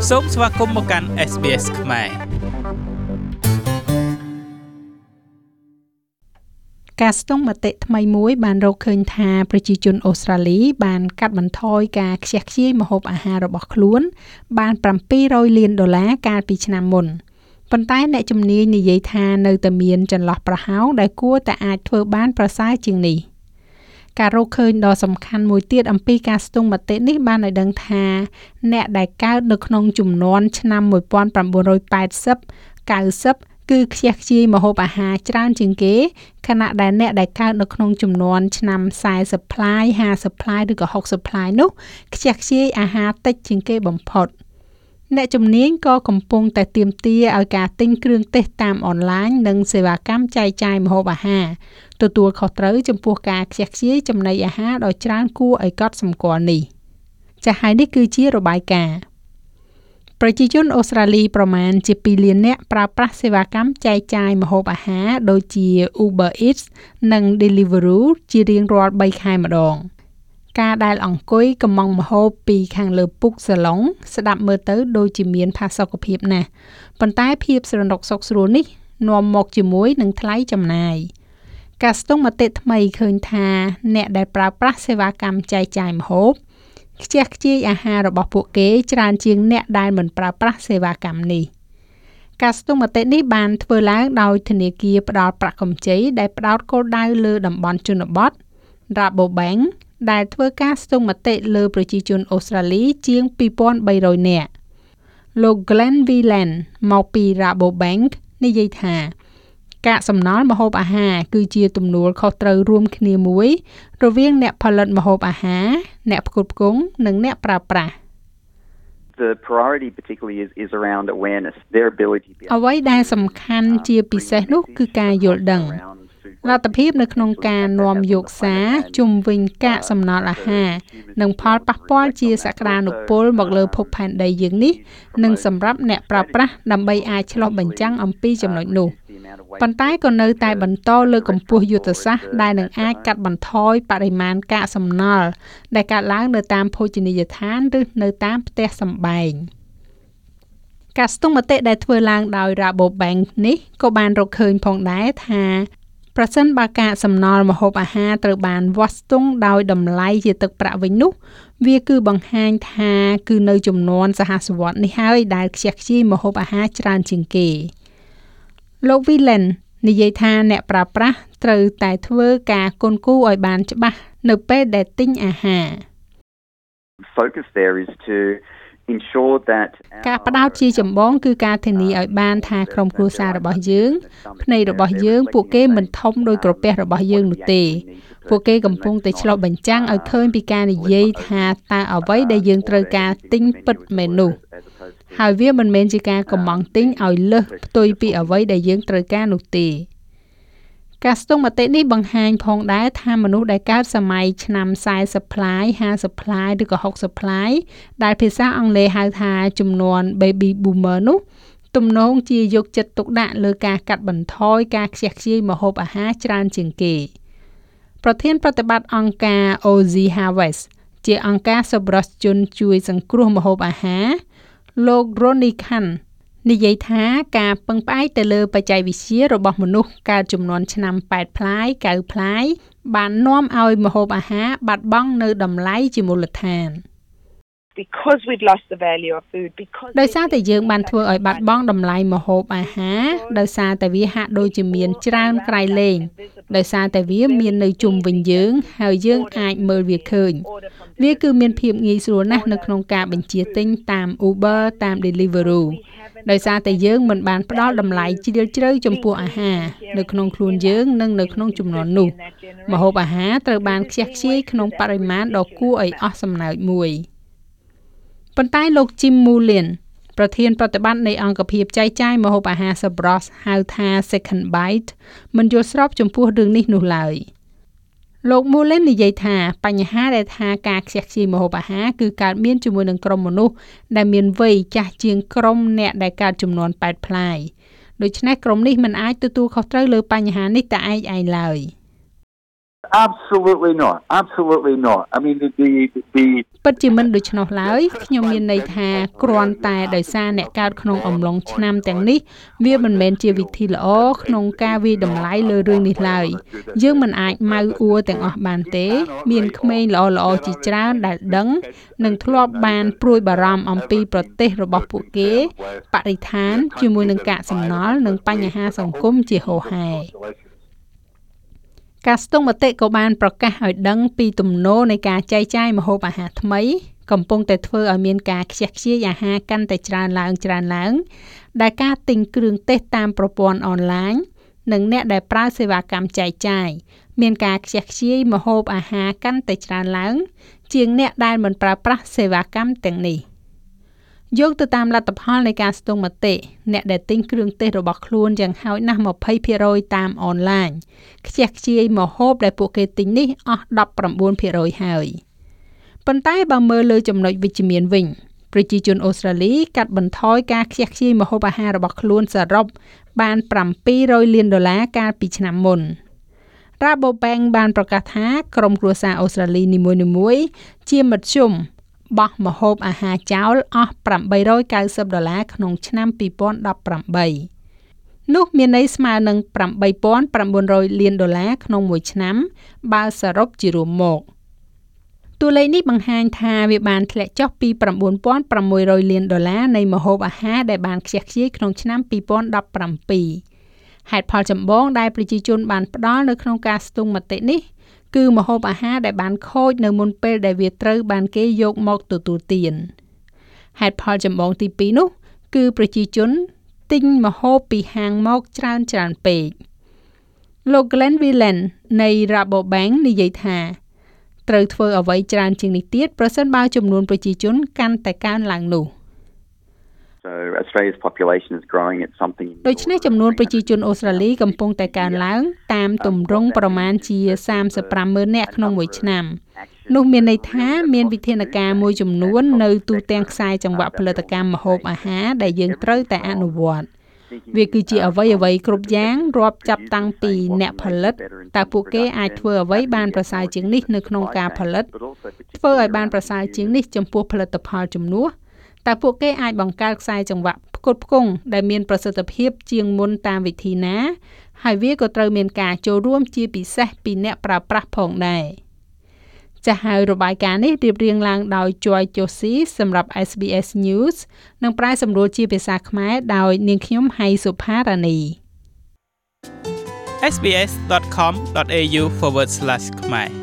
សូមស្វាគមន៍មកកាន់ SBS ខ្មែរការស្ទង់មតិថ្មីមួយបានរកឃើញថាប្រជាជនអូស្ត្រាលីបានកាត់បន្ថយការខ្ជះខ្ជាយម្ហូបអាហាររបស់ខ្លួនបាន$700 លានកាលពីឆ្នាំមុនប៉ុន្តែអ្នកជំនាញនិយាយថានៅតែមានចន្លោះប្រហោងដែលគួរតែអាចធ្វើបានប្រសើរជាងនេះការរកឃើញដ៏សំខាន់មួយទៀតអំពីការស្ទង់មតិនេះបានឲ្យដឹងថាអ្នកដែលកើតនៅក្នុងជំនាន់ឆ្នាំ1980 90គឺខ្ជះខ្ជាយម្ហូបអាហារច្រើនជាងគេខណៈដែលអ្នកដែលកើតនៅក្នុងជំនាន់ឆ្នាំ40ផ្លាយ50ផ្លាយឬក៏60ផ្លាយនោះខ្ជះខ្ជាយអាហារតិចជាងគេបំផុតអ្នកជំនាញក៏កំពុងតែទាមទារឲ្យការទិញគ្រឿងទេសតាមអនឡាញនិងសេវាកម្មចែកចាយម្ហូបអាហារទទួលខុសត្រូវចំពោះការខ្ជះខ្ជាយចំណីអាហារដ៏ច្រើនគួរឲ្យកត់សម្គាល់នេះចា៎ហើយនេះគឺជារបាយការណ៍ប្រជាជនអូស្ត្រាលីប្រមាណជា2លាននាក់ប្រើប្រាស់សេវាកម្មចែកចាយម្ហូបអាហារដូចជា Uber Eats និង Deliveroo ជារៀងរាល់3ខែម្ដងការដែលអង្គុយកំងម្ហូបពីខាងលើពុកសាឡុងស្ដាប់មើលទៅដូចជាមានផាសុកភាពណាស់ប៉ុន្តែភាពស្រណុកសុខស្រួលនេះនាំមកជាមួយនឹងថ្លៃចំណាយការស្ទង់មតិថ្មីឃើញថាអ្នកដែលប្រើប្រាស់សេវាកម្មចែកចាយម្ហូបខ្ជះខ្ជាយអាហាររបស់ពួកគេច្រើនជាងអ្នកដែលមិនប្រើប្រាស់សេវាកម្មនេះការស្ទង់មតិនេះបានធ្វើឡើងដោយធនាគារផ្ដល់ប្រាក់កម្ចីដែលផ្ដោតគោលដៅលើតំបន់ជនបទ Rabobank ដែលធ្វើការស្ទង់មតិលើប្រជាជនអូស្ត្រាលីជាង2300នាក់លោក Glenn Whelan មកពី Rabobank និយាយថាកាកសំណល់ម្ហូបអាហារគឺជាទំនួលខុសត្រូវរួមគ្នាមួយរវាងអ្នកផលិតម្ហូបអាហារអ្នកផ្គត់ផ្គង់និងអ្នកប្រើប្រាស់ The priority particularly is around awareness their ability to be អ្វីដែលសំខាន់ជាពិសេសនោះគឺការយល់ដឹងលទ្ធភាពនៅក្នុងការនាំយកសារជុំវិញកាកសំណល់អាហារនិងផលប៉ះពាល់ជាសក្តានុពលមកលើភពផែនដីយើងនេះនិងសម្រាប់អ្នកប្រើប្រាស់ដើម្បីអាចឆ្លុះបញ្ចាំងអំពីចំណុចនោះប៉ុន្តែក៏នៅតែបន្តលើកកម្ពស់យុទ្ធសាស្ត្រដែលនឹងអាចកាត់បន្ថយបរិមាណកាកសំណល់ដែលកើតឡើងនៅតាមភោជនីយដ្ឋានឬនៅតាមផ្ទះសម្បែងការស្ទង់មតិដែលធ្វើឡើងដោយ Rabobank នេះក៏បានរកឃើញផងដែរថាប្រសិនបើកាកសំណល់ម្ហូបអាហារត្រូវបានវាស់ស្ទង់ដោយតម្លៃជាទឹកប្រាក់វិញនោះវាគឺបង្ហាញថាគឺនៅចំនួនសហសវត្សរ៍នេះហើយដែលខ្ជះខ្ជាយម្ហូបអាហារច្រើនជាងគេលោក Whelan និយាយថាអ្នកប្រើប្រាស់ត្រូវតែធ្វើការគន់គូរឲ្យបានច្បាស់នៅពេលដែលទិញអាហារ focus there is to ensure that ការផ្ដោតជាចម្បងគឺការធានាឲ្យបានថាក្រុមគ្រួសាររបស់យើងភ្នែករបស់យើងពួកគេមិនធំដោយក្រពះរបស់យើងនោះទេពួកគេកំពុងតែឆ្លុះបញ្ចាំងឲ្យឃើញពីការនិយាយថាតើអ្វីដែលយើងត្រូវការទិញពិតមែននោះហើយវាមិនមែនជាការកំងទិញឲ្យលើសផ្ទុយពីអ្វីដែលយើងត្រូវការនោះទេការស្ទង់មតិនេះបង្ហាញផងដែរថាមនុស្សដែលកើតសម័យឆ្នាំ40ផ្លាយ50ផ្លាយឬក៏60ផ្លាយដែលភាសាអង់គ្លេសហៅថាជំនាន់ Baby Boomer នោះទំនងជាយកចិត្តទុកដាក់លើការកាត់បន្ថយការខ្ជះខ្ជាយម្ហូបអាហារច្រើនជាងគេប្រធានប្រតិបត្តិអង្គការ Aussie Harvest ជាអង្គការសប្បុរសជនជួយសង្គ្រោះម្ហូបអាហារលោក Ronnie Khan និយាយថាការពឹងផ្អែកទៅលើបច្ចេកវិទ្យារបស់មនុស្សកើតចំនួនឆ្នាំ8ផ្លាយ9ផ្លាយបាននាំឲ្យម្ហូបអាហារបាត់បង់នៅតម្លៃជាមូលដ្ឋាន because we'd lost the value of food because ដោយសារតែយើងបានធ្វើឲ្យបាត់បង់តម្លៃម្ហូបអាហារដោយសារតែវាហាក់ដូចជាមានច្រើនក្រៃលែងដោយសារតែវាមាននៅជុំវិញយើងហើយយើងអាចមើលវាឃើញវាគឺមានភាពងាយស្រួលណាស់នៅក្នុងការបញ្ជាទិញតាម Uber តាម Deliveroo ដោយសារតែយើងមិនបានផ្ដល់តម្លៃជ្រាលជ្រៅចំពោះអាហារនៅក្នុងខ្លួនយើងនិងនៅក្នុងចំនួននោះម្ហូបអាហារត្រូវបានខ្ជះខ្ជាយក្នុងបរិមាណដ៏គួរឲ្យអស់សំណើចមួយប៉ុន្តែលោក Jim Mullin ប្រធានប្រតិបត្តិនៃអង្គភាពចែកចាយម្ហូបអាហារសប្បុរសហៅថា Second Bite មិនយល់ស្របចំពោះរឿងនេះនោះឡើយលោក Mullin និយាយថាបញ្ហាដែលថាការខ្ជះខ្ជាយម្ហូបអាហារគឺកើតមានជាមួយនឹងក្រុមមនុស្សដែលមានវ័យចាស់ជាងក្រុមអ្នកដែលកើតចំនួន8ផ្លាយដូច្នេះក្រុមនេះមិនអាចទទួលខុសត្រូវលើបញ្ហានេះតែឯងឡើយ Absolutely not. I mean, the ពិតជាមិនដូច្នោះឡើយខ្ញុំមានន័យថាគ្រាន់តែដោយសារអ្នកកើតក្នុងអំឡុងឆ្នាំទាំងនេះវាមិនមែនជាវិធីល្អក្នុងការវិតម្លៃលើរឿងនេះឡើយយើងមិនអាចម៉ៅអួរទាំងអស់បានទេមានក្មេងល្អៗជាច្រើនដែលដឹងនិងធ្លាប់បានព្រួយបារម្ភអំពីប្រទេសរបស់ពួកគេបរិស្ថានជាមួយនឹងកាកសំណល់និងបញ្ហាសង្គមជាហូរហែការស្ទង់មតិក៏បានប្រកាសឲ្យដឹងពីទំនោរនៃការចែកចាយម្ហូបអាហារថ្មីកំពុងតែធ្វើឲ្យមានការខ្ជះខ្ជាយអាហារកាន់តែច្រើនឡើងដែលការទិញគ្រឿងទេសតាមប្រព័ន្ធអនឡាញនិងអ្នកដែលប្រើសេវាកម្មចែកចាយមានការខ្ជះខ្ជាយម្ហូបអាហារកាន់តែច្រើនឡើងជាងអ្នកដែលមិនប្រើប្រាស់សេវាកម្មទាំងនេះយោងទៅតាមលទ្ធផលនៃការស្ទង់មតិអ្នកដែលទិញគ្រឿងទេសរបស់ខ្លួនយ៉ាងហោចណាស់ 20% តាមអនឡាញខ្ជះខ្ជាយម្ហូបដែលពួកគេទិញនេះអស់ 19% ហើយប៉ុន្តែបើមើលលើចំណុចវិជ្ជមានវិញប្រជាជនអូស្ត្រាលីកាត់បន្ថយការខ្ជះខ្ជាយម្ហូបអាហាររបស់ខ្លួនសរុបបាន$700 លានកាលពីឆ្នាំមុន Rabobank បានប្រកាសថាក្រុមគ្រួសារអូស្ត្រាលីនីមួយៗជាមធ្យមបោះម្ហូបអាហារចោលអស់$890ក្នុងឆ្នាំ2018នោះមានន័យស្មើនឹង$8,900 លានក្នុងមួយឆ្នាំបើសរុបជារួមមកតួលេខនេះបង្ហាញថាវាបានធ្លាក់ចុះពី$9,600 លាននៃម្ហូបអាហារដែលបានខ្ជះខ្ជាយក្នុងឆ្នាំ2017ហេតុផលចម្បងដែលប្រជាជនបានផ្ដល់នៅក្នុងការស្ទង់មតិនេះគឺម្ហូបអាហារដែលបានខូចនៅមុនពេលដែលវាត្រូវបានគេយកមកទទួលទានហេតុផលចម្បងទី2នោះគឺប្រជាជនទិញម្ហូបពីហាងមកច្រើនពេកលោក Glenn Whelan នៃ Rabobank និយាយថាត្រូវធ្វើអ្វីច្រើនជាងនេះទៀតប្រសិនបើចំនួនប្រជាជនកាន់តែកើនឡើងនោះ So Australia's population is growing at something ដូច្នេះចំនួនប្រជាជនអូស្ត្រាលីកំពុងតែកើនឡើងតាមទម្រង់ប្រមាណជា35,000 នាក់ក្នុងមួយឆ្នាំនោះមានន័យថាមានវិធានការមួយចំនួននៅទូទាំងខ្សែចង្វាក់ផលិតកម្មម្ហូបអាហារដែលយើងត្រូវតែអនុវត្តវាគឺជាអ្វីគ្រប់យ៉ាងរាប់ចាប់តាំងពីអ្នកផលិតតើពួកគេអាចធ្វើអ្វីបានប្រសើរជាងនេះនៅក្នុងការផលិតធ្វើឲ្យបានប្រសើរជាងនេះចំពោះផលិតផលជំនួសតើពួកគេអាចបង្កើតខ្សែចង្វាក់ផ្គត់ផ្គង់ដែលមានប្រសិទ្ធភាពជាងមុនតាមវិធីណាហើយវាក៏ត្រូវមានការចូលរួមជាពិសេសពីអ្នកប្រើប្រាស់ផងដែរចាស់ហើយរបាយការណ៍នេះរៀបរៀងឡើងដោយ Joy Joshi សម្រាប់ SBS News និងប្រែសម្រួលជាភាសាខ្មែរដោយនាងខ្ញុំហៃសុផារ៉ានី sbs.com.au/ ខ្មែរ